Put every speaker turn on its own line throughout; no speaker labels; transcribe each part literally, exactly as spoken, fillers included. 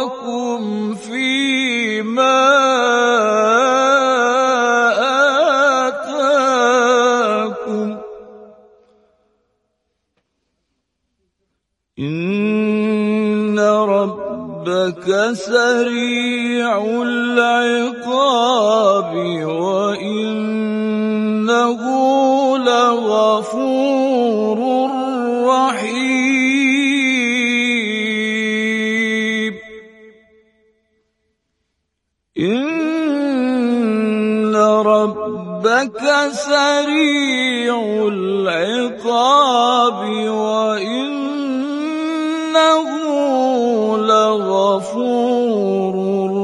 أجوركم فيما آتاكم إن ربك سريع العقاب وإنه لغفور رحيم إن ربك سريع العقاب وإنه لغفور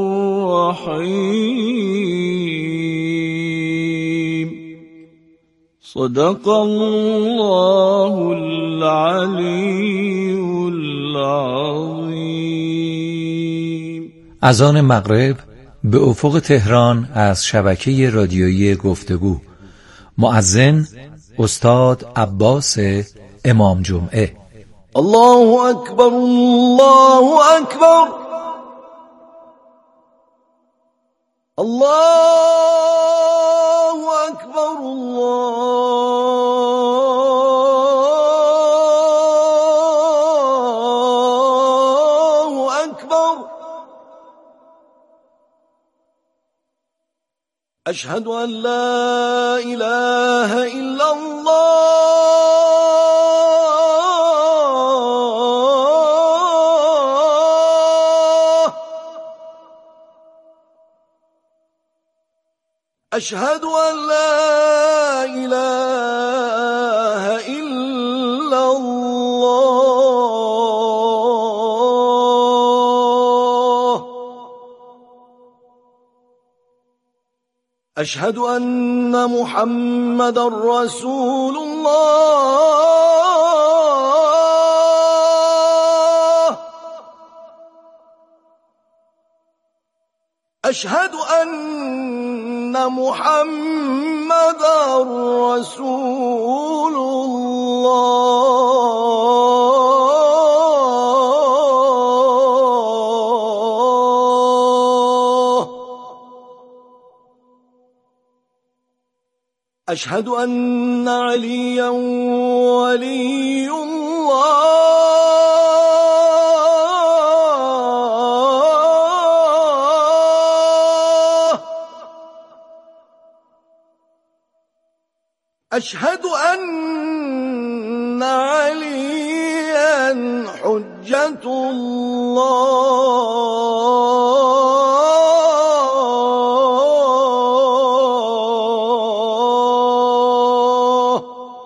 رحيم صدق الله العلی العظیم.
اذان مغرب به افق تهران از شبکه رادیویی گفتگو. مؤذن استاد عباس امام جمعه.
الله اکبر الله اکبر الله اکبر الله اکبر اشهد ان لا اله الا الله أشهد أن لا إله إلا الله أشهد أن محمدا رسول الله أشهد أن محمدا رسول الله أشهد أن عليا ولي الله أشهد أن عليا حجة الله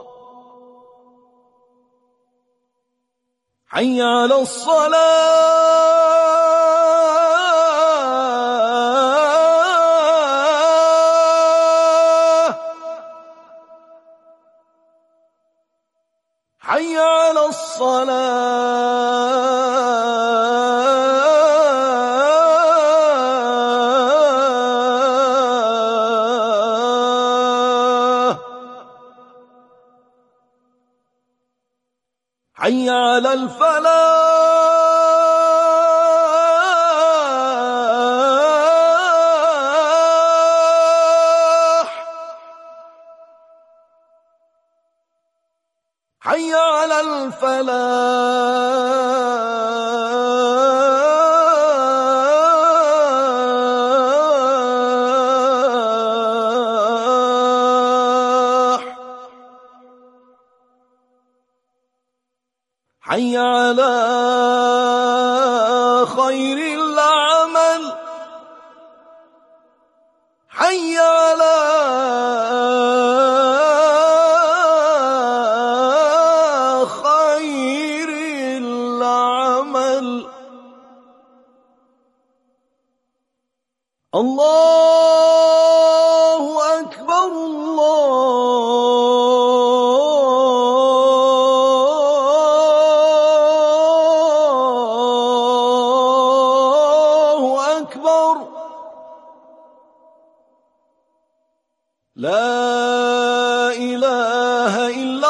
حي على الصلاة حي على الصلاة حي على الفلاح حي على الفلاح حي على خير العمل حي على خير العمل الله أكبر الله أكبر لا إله إلا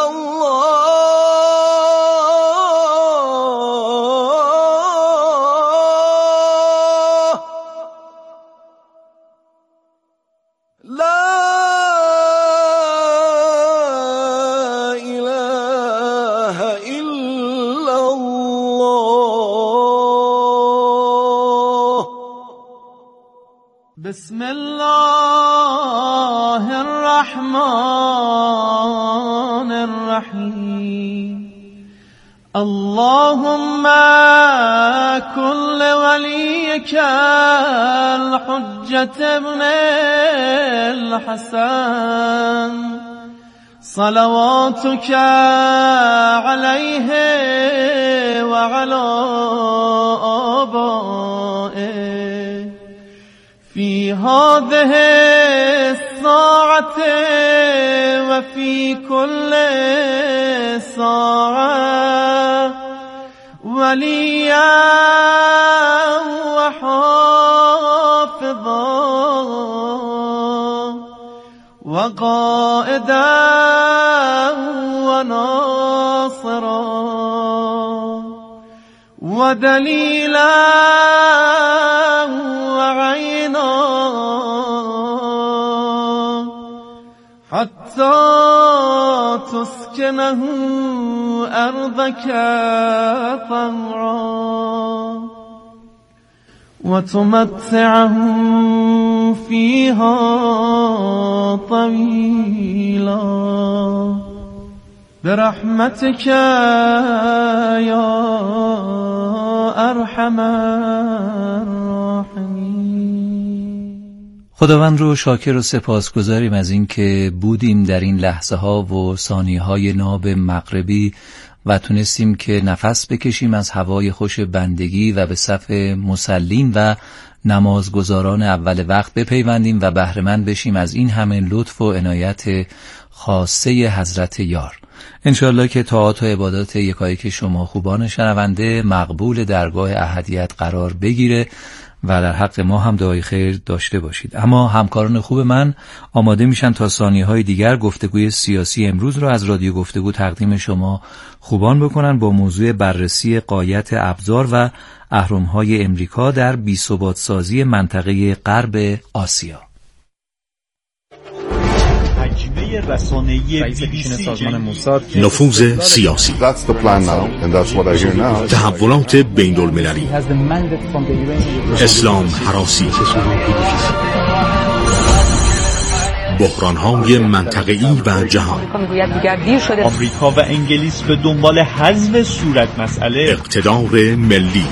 الله بسم الله الرحمن الرحیم اللهم كن لوليك الحجة ابن الحسن صلواتك عليه وعلى آبائه في هذه الساعة وفي كل ساعة وليا وحافظا وقائدا وناصرا ودليلا وعينا حتى تسكنه أرضك طوعا وتمتعه فيها طويلا برحمتك يا ارحم الراحمین.
خداوند رو شاکر و سپاسگزاریم از این که بودیم در این لحظه ها و ثانیه های ناب مغربی و تونستیم که نفس بکشیم از هوای خوش بندگی و به صف مصلین و نمازگزاران اول وقت بپیوندیم و بهره‌مند بشیم از این همه لطف و عنایت خاصه حضرت یار. انشاءالله که طاعات و عبادات یکایک شما خوبان شنونده مقبول درگاه احدیت قرار بگیره و در حق ما هم دعای خیر داشته باشید. اما همکاران خوب من آماده میشن تا ثانیه‌های دیگر گفتگوی سیاسی امروز رو از رادیو گفتگو تقدیم شما خوبان بکنن با موضوع بررسی غایت ابزار و اهرم‌های امریکا در بی‌ثبات سازی منطقه غرب آسیا.
نفوذ سیاسی، تحولات بین المللی، اسلام هراسی، بحران‌های منطقه‌ای و جهان.
آمریکا و انگلیس به دنبال حذف صورت مسئله،
اقتدار ملی.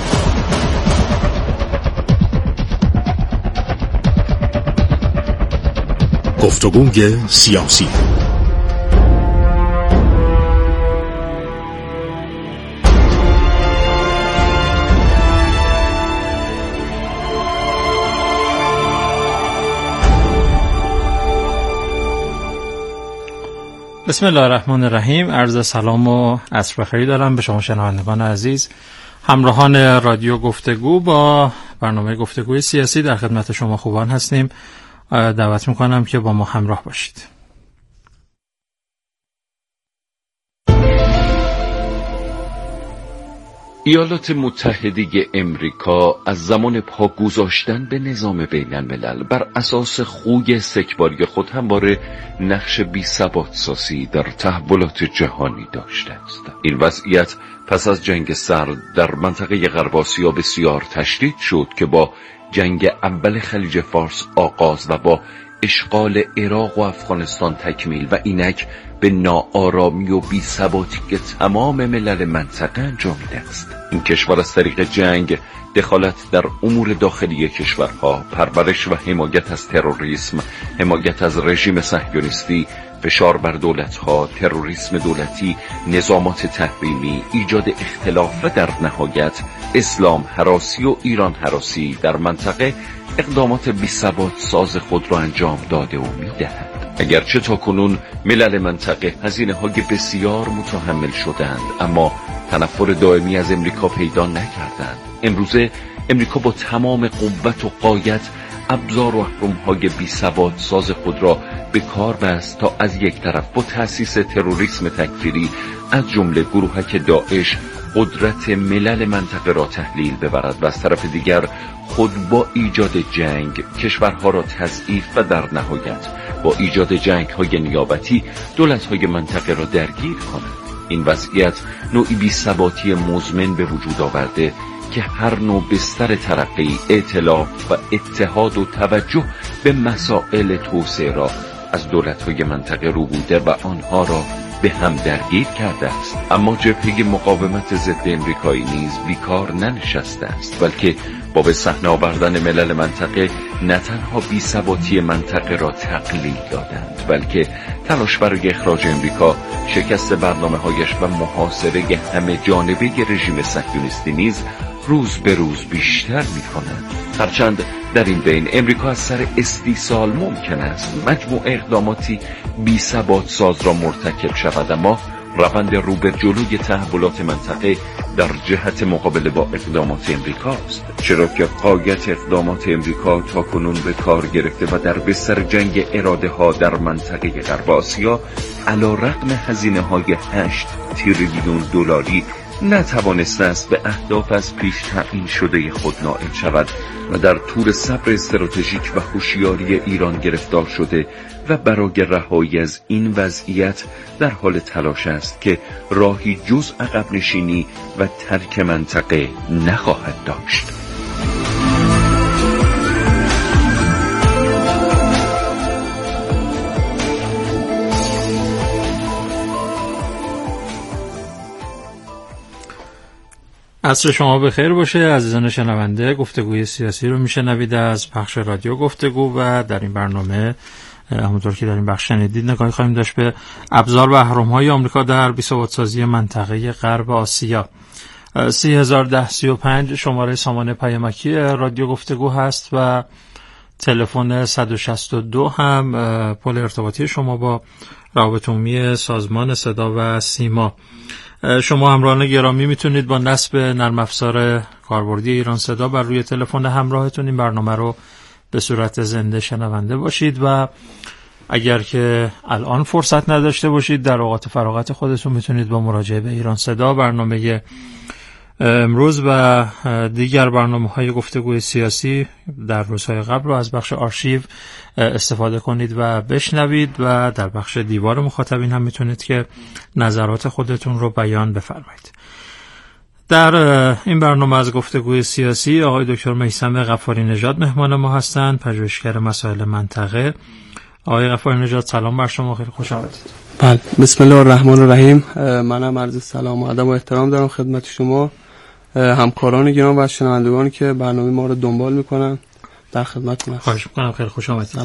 گفتگوی سیاسی.
بسم الله الرحمن الرحیم. عرض سلام و عصر بخیر دارم به شما شنوندگان عزیز، همراهان رادیو گفتگو. با برنامه گفتگوی سیاسی در خدمت شما خوبان هستیم. دعوت میکنم که با ما همراه باشید.
ایالات متحده امریکا از زمان پا گذاشتن به نظام بین الملل بر اساس خوی استکباری خود همواره نقش بی ثبات سازی در تحولات جهانی داشته است. این وضعیت پس از جنگ سرد در منطقه غرب آسیا بسیار تشدید شد که با جنگ اول خلیج فارس آغاز و با اشغال عراق و افغانستان تکمیل و اینک به ناآرامی و بی‌ثباتی که تمام ملل منطقه انجامیده است. این کشور از طریق جنگ، دخالت در امور داخلی کشورها، پرورش و حمایت از تروریسم، حمایت از رژیم صهیونیستی، فشار بر دولت‌ها، تروریسم دولتی، نظامات تحریمی، ایجاد اختلاف و در نهایت اسلام هراسی و ایران هراسی در منطقه اقدامات بی‌ثبات ساز خود را انجام داده و می‌دهد. اگرچه تاکنون ملل منطقه هزینه‌های بسیار متحمل شدند، اما تنفر دائمی از امریکا پیدا نکردند. امروزه امریکا با تمام قوت و غایت ابزار و اهرم‌های بی‌ثبات ساز خود را به کار بست تا از یک طرف با تأسیس تروریسم تکفیری از جمله گروهک داعش قدرت ملل منطقه را تحلیل ببرد و از طرف دیگر خود با ایجاد جنگ کشورها را تضعیف و در نهایت با ایجاد جنگ‌های نیابتی دولت‌های منطقه را درگیر کند. این وضعیت نوعی بی‌ثباتی مزمن به وجود آورده که هر نوع بستر ترقی، ائتلاف و اتحاد و توجه به مسائل توسعه را از دولت‌های منطقه رو بوده و آنها را به هم درگیر کرده است. اما جبهه مقاومت ضد امریکایی نیز بیکار ننشسته است، بلکه با به صحنه آوردن ملل منطقه نه تنها بی‌ثباتی منطقه را تقلیل دادند، بلکه تلاش برای اخراج امریکا، شکست برنامه‌هایش و محاصره همه جانبه رژیم صهیونیستی نیز روز به روز بیشتر می‌کنند. هرچند در این بین امریکا از سر استیصال ممکن است مجموع اقداماتی بی ثبات ساز را مرتکب شود، اما روند رو به جلوی تحولات منطقه در جهت مقابله با اقدامات امریکاست، چرا که غایت اقدامات امریکا تا کنون به کار گرفته و در بستر جنگ اراده ها در منطقه غرب آسیا علیرغم هزینه های هشت تریلیون دلاری نتوانسته است به اهداف از پیش تعیین شده خود نائل شود و در طور صبر استراتژیک و هوشیاری ایران گرفتار شده و برای رهایی از این وضعیت در حال تلاش است که راهی جز عقب نشینی و ترک منطقه نخواهد داشت.
عصر شما بخیر باشه عزیزان شنونده. گفتگوی سیاسی رو میشنوید از پخش رادیو گفتگو و در این برنامه همونطور که در این بخش شنیدید نگاهی خواهیم داشت به ابزار و اهرم‌های آمریکا در بی‌ثبات‌سازی منطقه غرب آسیا. سی هزار و ده سی و پنج شماره سامانه پیامکی رادیو گفتگو هست و تلفن صد و شصت و دو هم پل ارتباطی شما با روابط عمومی سازمان صدا و سیما. شما همراهان گرامی میتونید با نصب نرم افزار کاربردی ایران صدا بر روی تلفن همراهتون این برنامه رو به صورت زنده شنونده باشید و اگر که الان فرصت نداشته باشید در اوقات فراغت خودتون میتونید با مراجعه به ایران صدا برنامه امروز و دیگر برنامه‌های گفتگوی سیاسی در روزهای قبل رو از بخش آرشیو استفاده کنید و بشنوید و در بخش دیوار مخاطبین هم میتونید که نظرات خودتون رو بیان بفرمایید. در این برنامه از گفتگوی سیاسی آقای دکتر میثم غفاری نژاد مهمان ما هستند، پژوهشگر مسائل منطقه. آقای غفاری نژاد سلام بر شما، خیلی خوش آمدید.
بله، بسم الله الرحمن الرحیم. منم عرض سلام و ادب و احترام دارم خدمت شما همکاران گرامی و شنوندگانی که برنامه ما رو دنبال میکنن. در خدمتتون هستم.
خواهش میکنم، خیلی خوش آمدید.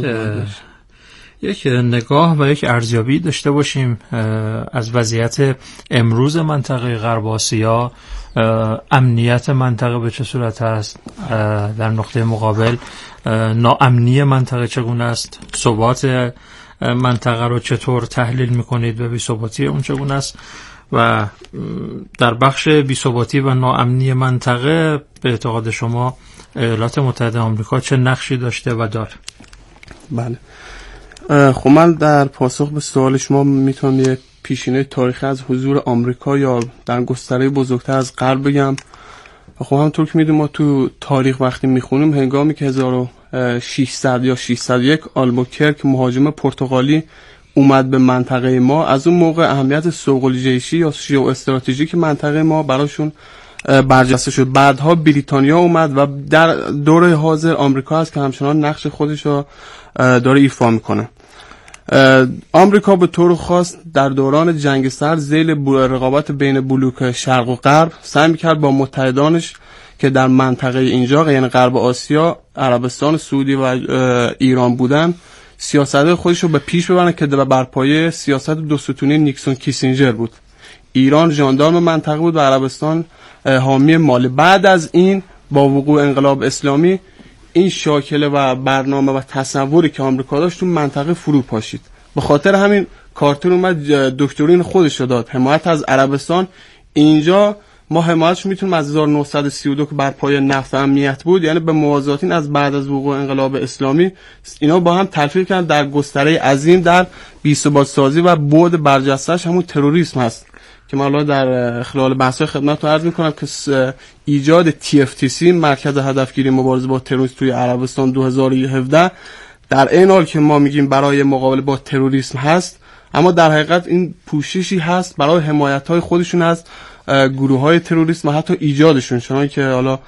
یک نگاه و یک ارزیابی داشته باشیم از وضعیت امروز منطقه غرب آسیا. امنیت منطقه به چه صورت است؟ در نقطه مقابل ناامنی منطقه چگونه است؟ ثبات منطقه رو چطور تحلیل میکنید و بی‌ثباتی اون چگونه است؟ و در بخش بی‌ثباتی و ناامنی منطقه به اعتقاد شما ایالات متحده آمریکا چه نقشی داشته و داره؟
بله، خب من در پاسخ به سوال شما میتونم یک پیشینه تاریخی از حضور آمریکا یا در گستره بزرگتر از غرب بگم. خب همونطور که میدونیم ما تو تاریخ وقتی میخونیم هنگامی که هزار و ششصد یا ششصد و یک آلبوکرک مهاجم پرتغالی اومد به منطقه ما، از اون موقع اهمیت سوق‌الجیشی یا ژئواستراتژیک منطقه ما براشون برجسته شد. بعدها بریتانیا اومد و در دوره حاضر آمریکا هست که همچنان نقش خودش رو داره ایفا میکنه. آمریکا به طور خاص در دوران جنگ سرد ذیل رقابت بین بلوک شرق و غرب سعی میکرد با متحدانش که در منطقه اینجا یعنی غرب آسیا، عربستان سعودی و ایران بودن، سیاست خودش رو به پیش ببرن که بر پایه سیاست دو ستونی نیکسون کیسینجر بود. ایران ژاندارم منطقه بود و عربستان حامی مالی. بعد از این با وقوع انقلاب اسلامی این شاکله و برنامه و تصوری که آمریکا داشت تو منطقه فرو پاشید. به خاطر همین کارتر اومد دکترین خودش رو داد، حمایت از عربستان. اینجا ما حمایتش میتونیم از هزار و نهصد و سی و دو که بر پایه نفت امنیت بود، یعنی به موازاتین از بعد از وقوع انقلاب اسلامی، اینا با هم تلفیق کردن در گستره عظیم در بی‌ثبات سازی و بعد برجسته‌اش همون تروریسم هست که من در خلال بحث‌های خدمتتون عرض می‌کنم که ایجاد تی اف تی سی مرکز هدفگیری مبارزه با تروریسم توی عربستان دو هزار و هفده در این حال که ما میگیم برای مقابله با تروریسم هست، اما در حقیقت این پوششی هست برای حمایت‌های خودشون از گروه های تروریست و حتی ایجادشون، چون که حالا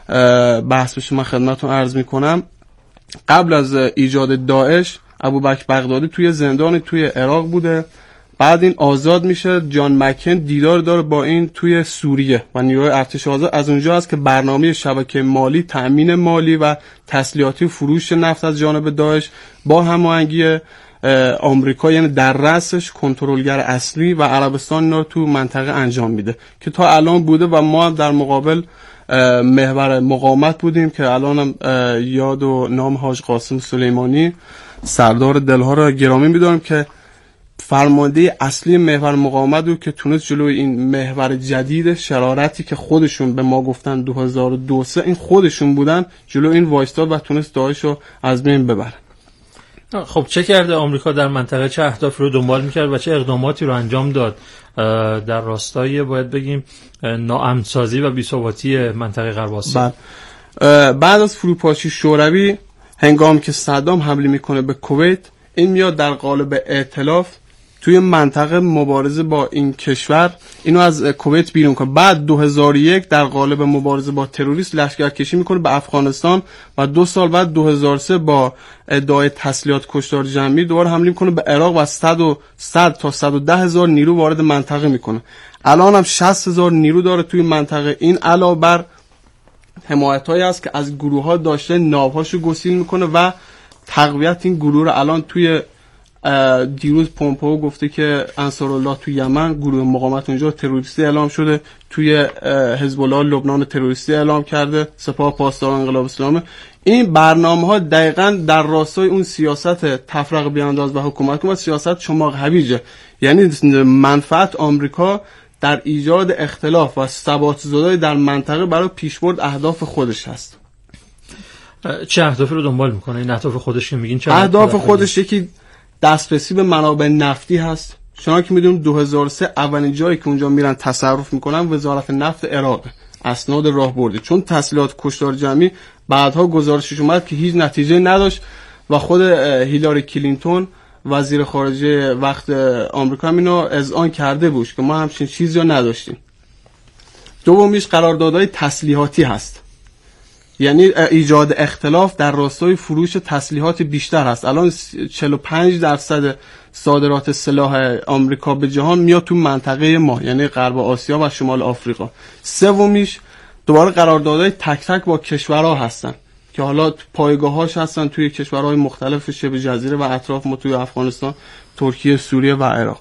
بحث بشه من خدمتتون عرض میکنم. قبل از ایجاد داعش ابوبکر بغدادی توی زندان توی عراق بوده، بعد این آزاد میشه، جان مکن دیدار داره با این توی سوریه و نیروهای ارتش آزاد. از اونجا است که برنامه شبکه مالی، تأمین مالی و تسلیحاتی و فروش نفت از جانب داعش با هماهنگی آمریکا، یعنی در رأسش کنترلگر اصلی و عربستان، اینا رو تو منطقه انجام میده که تا الان بوده و ما در مقابل محور مقاومت بودیم که الان هم یاد و نام حاج قاسم سلیمانی سردار دلها را گرامی می‌دارم که فرمانده اصلی محور مقاومت بود که تونست جلوی این محور جدید شرارتی که خودشون به ما گفتن دو هزار و دو این خودشون بودن، جلوی این وایستاد و تونست داعش رو از بین ببره.
خب چه کرده آمریکا در منطقه؟ چه اهدافی رو دنبال می‌کرد و چه اقداماتی رو انجام داد در راستای باید بگیم ناامن‌سازی و بی‌ثباتی منطقه غرب آسیا؟
بعد از فروپاشی شوروی، هنگامی که صدام حمله میکنه به کویت، این میاد در قالب ائتلاف توی منطقه مبارزه با این کشور اینو از کویت بیرون کنه. بعد دو هزار و یک در قالب مبارزه با تروریست لشکرکشی میکنه به افغانستان و دو سال بعد دو هزار و سه با ادعای تسلیحات کشتار جمعی دوباره حمله میکنه به عراق و صد تا صد و ده هزار نیرو وارد منطقه میکنه. الان هم شصت هزار نیرو داره توی منطقه. این علاوه بر حمایتایی است که از گروه ها داشته ناوهاشو گسیل میکنه و تقویت این گروه رو الان توی دیروز پومپئو گفته که انصارالله توی یمن گروه مقاومت اونجا تروریستی اعلام شده، توی حزب الله لبنان تروریستی اعلام کرده، سپاه پاسداران انقلاب اسلامی. این برنامه‌ها دقیقاً در راستای اون سیاست تفرقه بیانداز و حکومت و سیاست چماق هویجه، یعنی منفعت آمریکا در ایجاد اختلاف و ثبات زدایی در منطقه برای پیشبرد اهداف خودش هست.
چه اهدافی رو دنبال میکنه؟ این اهداف خودش که میگین چه
اهداف خودش؟ یکی دسترسی به منابع نفتی هست. شما که میدونید دو هزار و سه اولین جایی که اونجا میرن تصرف میکنن وزارت نفت عراق، اسناد راهبردی، چون تسلیحات کشتار جمعی بعدها گزارشش اومد که هیچ نتیجه نداشت و خود هیلاری کلینتون وزیر خارجه وقت آمریکا هم اینو اذعان کرده بود که ما همچین چیزی رو نداشتیم. دومیش قراردادهای تسلیحاتی هست، یعنی ایجاد اختلاف در راستای فروش تسلیحات بیشتر هست. الان چهل و پنج درصد صادرات سلاح آمریکا به جهان میاد تو منطقه ما، یعنی غرب آسیا و شمال آفریقا. سومیش دوباره قراردادهای تک تک با کشورها هستن که حالا پایگاه‌هاش هستن توی کشورهای مختلف شبه جزیره و اطراف ما، توی افغانستان، ترکیه، سوریه و عراق.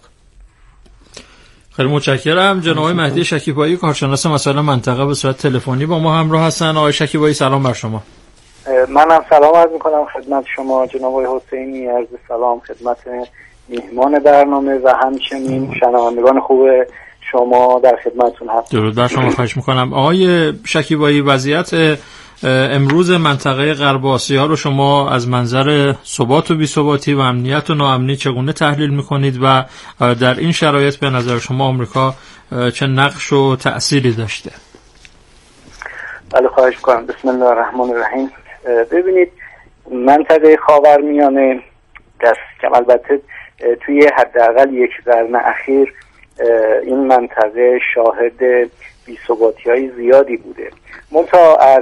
خیلی متشکرم. جناب مهدی شکیبایی، کارشناس مسائل منطقه، به صورت تلفنی با ما همراه هستن. آقای شکیبایی سلام بر شما.
منم سلام عرض می‌کنم خدمت شما جناب آقای حسینی، عرض سلام خدمت میهمان برنامه و همچنین شنوندگان خوب شما در خدمتتون هستم.
درود بر شما. خواهش می‌کنم. آقای شکیبایی، وضعیت امروز منطقه غرب آسیا رو شما از منظر ثبات و بی‌ثباتی و امنیت و ناامنی چگونه تحلیل می‌کنید و در این شرایط به نظر شما آمریکا چه نقش و تأثیری داشته؟
بله خواهش می‌کنم. بسم الله الرحمن الرحیم. ببینید منطقه خاورمیانه دست که البته توی حداقل یک قرن اخیر این منطقه شاهد بی‌ثباتی‌های زیادی بوده. منتها از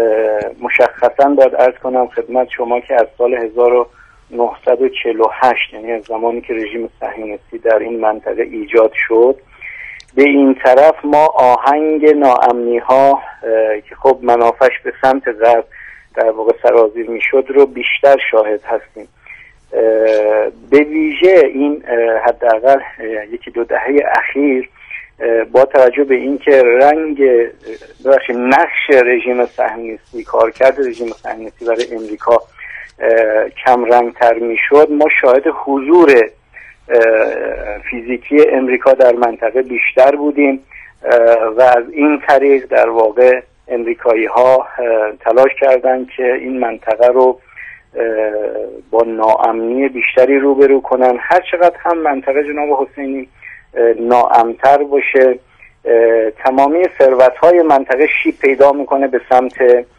مشخصاً باید عرض کنم خدمت شما که از سال هزار و نهصد و چهل و هشت، یعنی از زمانی که رژیم صهیونیستی در این منطقه ایجاد شد، به این طرف ما آهنگ ناامنی ها که خب منافعش به سمت غرب در واقع سرازیر میشد رو بیشتر شاهد هستیم. به ویژه این حداقل یکی دو دهه اخیر با توجه به اینکه رنگ بخش نقش رژیم صهیونیستی، کارکرد رژیم صهیونیستی برای امریکا کم رنگ تر میشد، ما شاهد حضور فیزیکی امریکا در منطقه بیشتر بودیم و از این طریق در واقع امریکایی ها تلاش کردند که این منطقه رو با ناامنی بیشتری روبرو کنن. هر چقدر هم منطقه جناب حسینی ناامن‌تر باشه، تمامی ثروت‌های منطقه شیب پیدا میکنه به سمت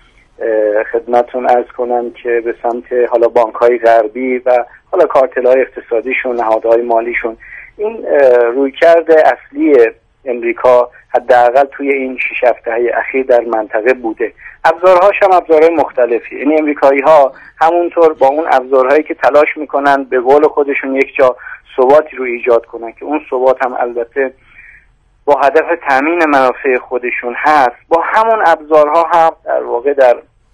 خدمتون عرض کنم که به سمت حالا بانک‌های غربی و حالا کارتل‌های اقتصادیشون، نهادهای مالیشون. این رویکرد اصلی امریکا حداقل توی این شش هفت دهه اخیر در منطقه بوده. ابزارهاش هم ابزارهای مختلفی، یعنی امریکایی‌ها همونطور با اون ابزارهایی که تلاش میکنن به قول خودشون یک جا ثباتی رو ایجاد کنن که اون ثبات هم البته با هدف تامین منافع خودشون هست، با همون ابزارها هم در واقع در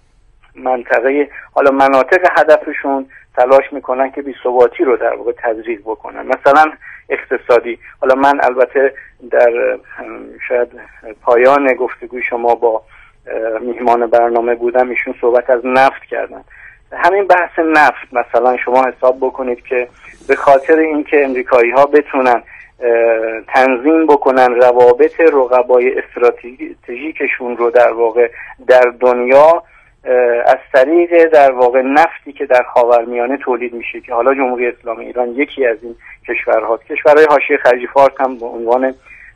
منطقه حالا مناطق هدفشون تلاش میکنن که بی‌ثباتی رو در واقع تزریق بکنن. مثلا اقتصادی، حالا من البته در شاید پایان گفتگوی شما با میهمان برنامه بودم، ایشون صحبت از نفت کردن. همین بحث نفت مثلا شما حساب بکنید که به خاطر اینکه امریکایی‌ها بتونن تنظیم بکنن روابط رقبای استراتژیکشون رو در واقع در دنیا از طریق در واقع نفتی که در خاورمیانه تولید میشه که حالا جمهوری اسلامی ایران یکی از این کشورهاست. کشورهای حاشیه خلیج فارس هم به عنوان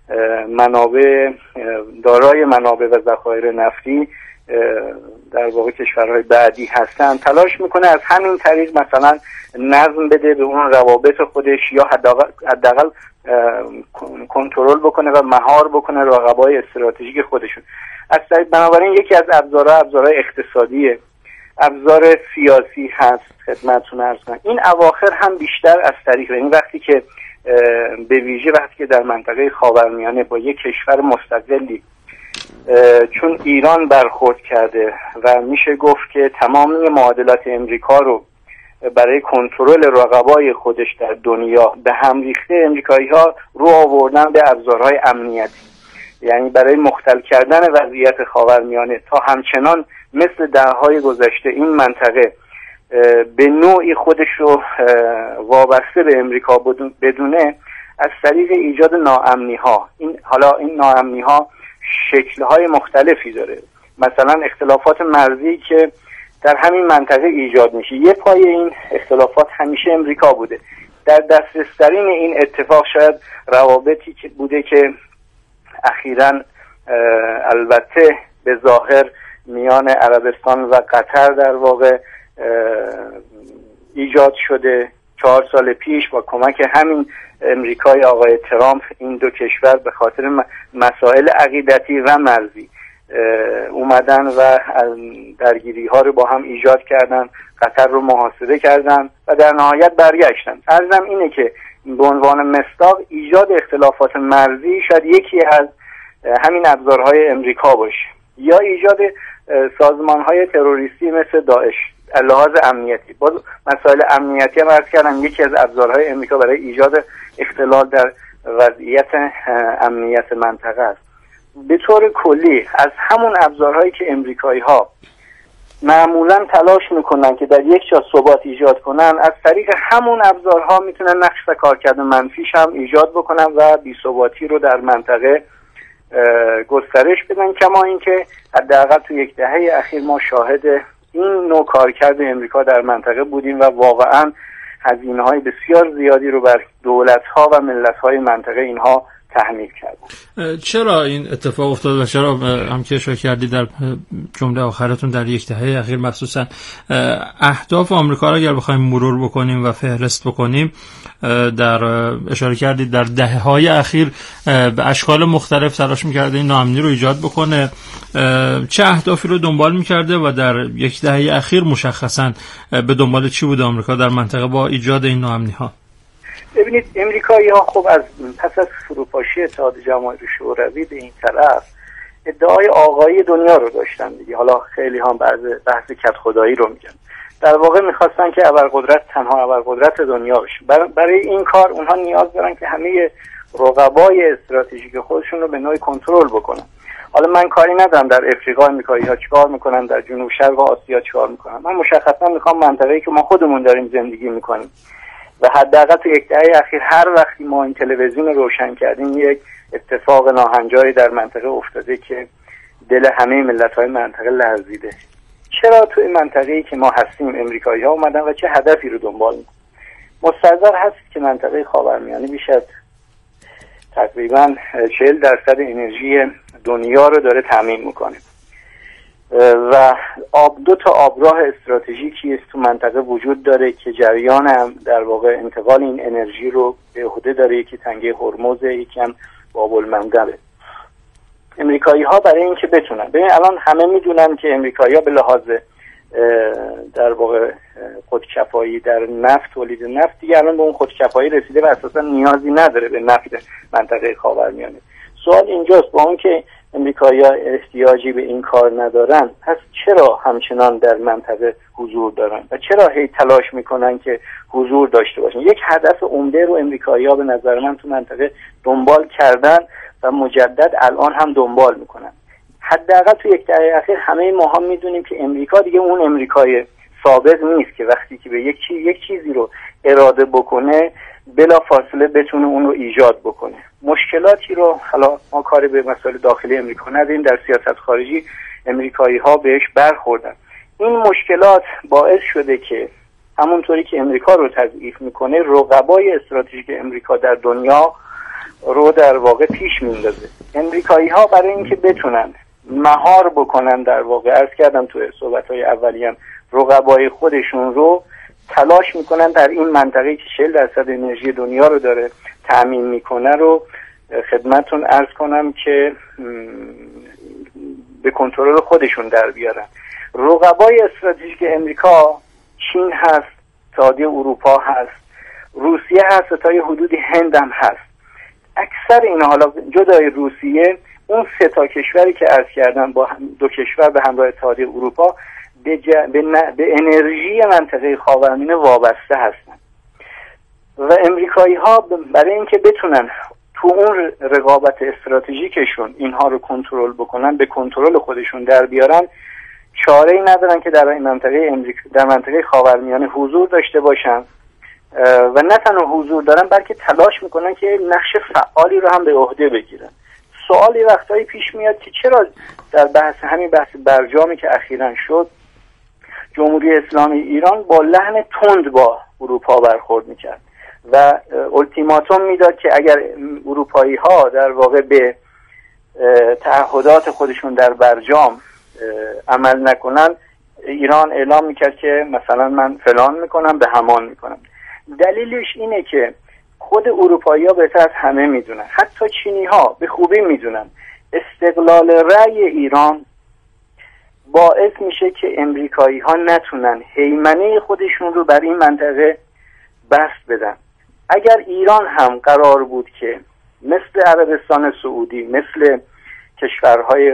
منابع دارای منابع و ذخایر نفتی در واقع کشورهای بعدی هستن، تلاش میکنه از همین طریق مثلا نظم بده به اون روابط خودش یا حداقل کنترل بکنه و مهار بکنه رقبای استراتژیک خودشون. از طریق بنابراین یکی از ابزارها ابزارهای اقتصادیه، ابزار سیاسی هست. خدمتتون عرض کنم این اواخر هم بیشتر از طریق این وقتی که به ویژه وقتی که در منطقه خاورمیانه با یک کشور مستقلی چون ایران برخورد کرده و میشه گفت که تمامی معادلات امریکا رو برای کنترل رقبای خودش در دنیا به هم ریخته، امریکایی‌ها رو آوردن به ابزارهای امنیتی، یعنی برای مختل کردن وضعیت خاورمیانه تا همچنان مثل دهه‌های گذشته این منطقه به نوعی خودش رو وابسته به امریکا بدونه، از طریق ایجاد ناامنی‌ها. این حالا این ناامنی‌ها شکل‌های مختلفی داره، مثلا اختلافات مرزی که در همین منطقه ایجاد میشه. یه پای این اختلافات همیشه امریکا بوده. در دسترس‌ترین این اتفاق شاید روابطی که بوده که اخیراً البته به ظاهر میان عربستان و قطر در واقع ایجاد شده. چهار سال پیش با کمک همین امریکای آقای ترامپ این دو کشور به خاطر مسائل عقیدتی و مرزی اومدن و درگیری ها رو با هم ایجاد کردن، قطر رو محاصره کردن و در نهایت برگشتن. عرضم اینه که به عنوان مصداق ایجاد اختلافات مرزی شاید یکی از همین ابزارهای امریکا باشه، یا ایجاد سازمانهای تروریستی مثل داعش. لحاظ امنیتی باز مسائل امنیتی هم عرض کردم یکی از ابزارهای امریکا برای ایجاد اختلال در وضعیت امنیت منطقه است. به طور کلی از همون ابزارهایی که امریکایی‌ها معمولاً تلاش میکنن که در یک جا ثبات ایجاد کنن، از طریق همون ابزارها میتونن نقش و کارکرد منفیش هم ایجاد بکنن و بی‌ثباتی رو در منطقه گسترش بدن. کما اینکه حداقل تو یک دهه اخیر ما شاهد این نوع کارکرد امریکا در منطقه بودیم و واقعاً هزینه‌های بسیار زیادی رو بر دولت‌ها و ملت‌های منطقه اینها تحمیل کردن.
چرا این اتفاق افتاد و چرا هم که اشاره کردی در جمله آخرتون در یک دهه اخیر مخصوصا اهداف آمریکا را اگر بخوایم مرور بکنیم و فهرست بکنیم، در اشاره کردید در دهه‌های اخیر به اشکال مختلف تلاش می‌کرده این ناامنی رو ایجاد بکنه. چه اهدافی رو دنبال می‌کرده و در یک دهه اخیر مشخصا به دنبال چی بود آمریکا در منطقه با ایجاد این ناامنی‌ها؟
ببینید امریکایی‌ها خب از پس از فروپاشی اتحاد جماهیر شوروی به این طرف ادعای آقایی دنیا رو داشتن دیگه. حالا خیلی هم بعض بحث کد خدایی رو میگن. در واقع میخواستن که ابرقدرت تنها ابرقدرت دنیا بشه. برای این کار اونها نیاز دارن که همه رقبای استراتژیک خودشون رو به نوعی کنترل بکنن. حالا من کاری ندارم در افریقا امریکایی‌ها چیکار میکنن، در جنوب شرق آسیا چیکار میکنن. من مشخصا میخوام منطقه‌ای که ما خودمون داریم زندگی میکنیم و حداقل تو یک دهه اخیر هر وقتی ما این تلویزیون رو روشن کردیم یک اتفاق ناهنجاری در منطقه افتاده که دل همه ملت‌های منطقه لرزیده. چرا تو این منطقه‌ای که ما هستیم امریکایی‌ها اومدن و چه هدفی رو دنبال می‌کنن؟ مستحضر هست که منطقه خاورمیانه بیش از تقریباً چهل درصد انرژی دنیا رو داره تامین میکنه و آب دو تا آبراه استراتژیکی است تو منطقه وجود داره که جریان هم در واقع انتقال این انرژی رو به عهده داره. یکی تنگه هرمز، یکی هم باب المندبه. امریکایی ها برای اینکه بتونن، ببین الان همه میدونن که امریکایی ها به لحاظ در واقع خودکفایی در نفت، تولید نفت، دیگه الان به اون خودکفایی رسیده و اساسا نیازی نداره به نفت منطقه خاورمیانه. سوال اینجاست، با اون که امریکایی‌ها احتیاجی به این کار ندارن، پس چرا همچنان در منطقه حضور دارن و چرا هی تلاش میکنن که حضور داشته باشن؟ یک هدف عمده رو امریکایی‌ها به نظر من تو منطقه دنبال کردن و مجدد الان هم دنبال میکنن. حداقل تو یک دهه اخیر همه ما هم میدونیم که امریکا دیگه اون امریکای سابق نیست که وقتی که به یک چیز یک چیزی رو اراده بکنه بلا فاصله بتونه اون رو ایجاد بکنه. مشکلاتی رو حالا ما کاری به مسائل داخلی امریکا نداریم، در سیاست خارجی امریکایی ها بهش برخوردن. این مشکلات باعث شده که همونطوری که امریکا رو تضعیف میکنه، رقبای استراتژیک امریکا در دنیا رو در واقع پیش میندازه. امریکایی ها برای اینکه بتونن مهار بکنن، در واقع عرض کردم تو صحبت‌های اولیه‌ام، رقبای خودشون رو تلاش میکنن در این منطقه که چهل درصد انرژی دنیا رو داره تأمین میکنه رو خدمتون عرض کنم که به کنترل خودشون در بیارن. رقبای استراتژیک امریکا چین هست، اتحادیه اروپا هست، روسیه هست و تا یه حدودی هند هم هست. اکثر اینا، حالا جدای روسیه، اون سه تا کشوری که عرض کردم با دو کشور به همراه اتحادیه اروپا به, ج... به, ن... به انرژی منطقه خاورمیانه وابسته هستن و امریکایی ها برای اینکه بتونن تو اون رقابت استراتژیکشون اینها رو کنترل بکنن، به کنترل خودشون در بیارن، چاره‌ای ندارن که در این منطقه امریکا، در منطقه خاورمیانه حضور داشته باشن و نه تنها حضور دارن بلکه تلاش میکنن که نقش فعالی رو هم به عهده بگیرن. سوالی وقتایی پیش میاد که چرا در بحث همین بحث برجامی که اخیراً شد، جمهوری اسلامی ایران با لحن تند با اروپا برخورد میکرد و التیماتوم میداد که اگر اروپایی ها در واقع به تعهدات خودشون در برجام عمل نکنن، ایران اعلام میکرد که مثلا من فلان میکنم، به همان میکنم. دلیلش اینه که خود اروپایی ها بهتر از همه میدونن، حتی چینی ها به خوبی میدونن، استقلال رأی ایران باعث میشه که امریکایی ها نتونن هیمنه خودشون رو بر این منطقه بسط بدن. اگر ایران هم قرار بود که مثل عربستان سعودی، مثل کشورهای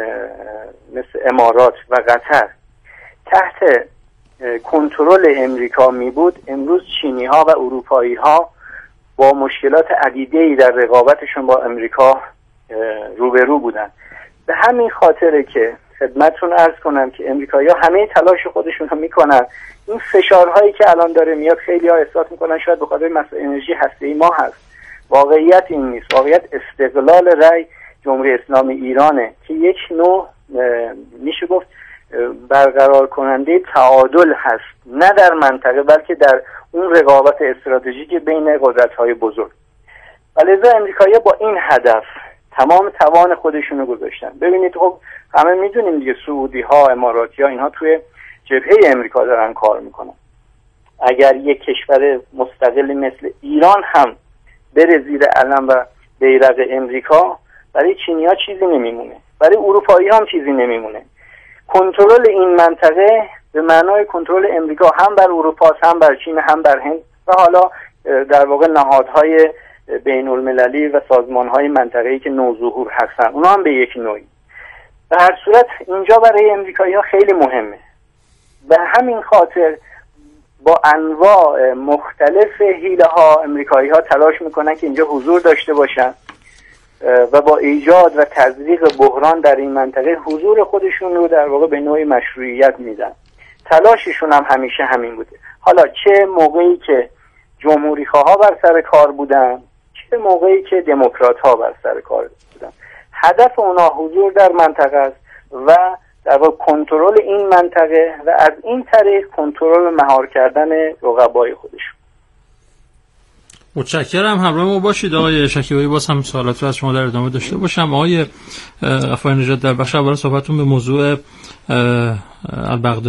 مثل امارات و قطر تحت کنترل امریکا می بود، امروز چینی ها و اروپایی ها با مشکلات عدیده‌ای در رقابتشون با امریکا روبرو بودن. به همین خاطره که خدمتتون عرض کنم که امریکایی ها همه تلاش خودشون رو میکنن. این فشارهایی که الان داره میاد، خیلی ها احساس میکنن شاید به خاطر مسئله انرژی هسته‌ای ما هست. واقعیت این نیست. واقعیت استقلال رأی جمهوری اسلامی ایرانه که یک نوع میشه گفت برقرار کننده تعادل هست، نه در منطقه بلکه در اون رقابت استراتژیک بین قدرت‌های بزرگ. ولذا امریکایی‌ها با این هدف تمام توان خودشون رو گذاشتن. ببینید خب همه میدونیم دیگه، سعودی‌ها، اماراتی‌ها، اینها توی جبهه امریکا دارن کار میکنن. اگر یک کشور مستقل مثل ایران هم بره زیر علم و بیرق امریکا، برای چینی‌ها چیزی نمیمونه، برای اروپایی‌ها هم چیزی نمیمونه. کنترل این منطقه به معنای کنترل امریکا هم بر اروپا، هم بر چین، هم بر هند و حالا در واقع نهادهای بین المللی و سازمانهای منطقه‌ای که نوظهور هستن، اونا هم به یک نوعی. به هر صورت اینجا برای امریکایی‌ها خیلی مهمه. به همین خاطر با انواع مختلف حیله‌ها امریکایی‌ها تلاش میکنن که اینجا حضور داشته باشن و با ایجاد و تزریق بحران در این منطقه حضور خودشون رو در واقع به نوعی مشروعیت میدن. تلاششون هم همیشه همین بوده. حالا چه موقعی که جمهوری خواها بر سر کار بودن، چه موقعی که دموکرات ها بر سر کار بودن، هدف اونا حضور در منطقه است و در واقع کنترل این منطقه و از این طریق کنترل مهار کردن رقبای خودشون.
متشکرم. همراه ما باشید آقای شکیبایی. باز هم سوالات رو از شما در ادامه داشته باشم. آقای غفاری نژاد، در بخش اول صحبتتون به موضوع البغدادی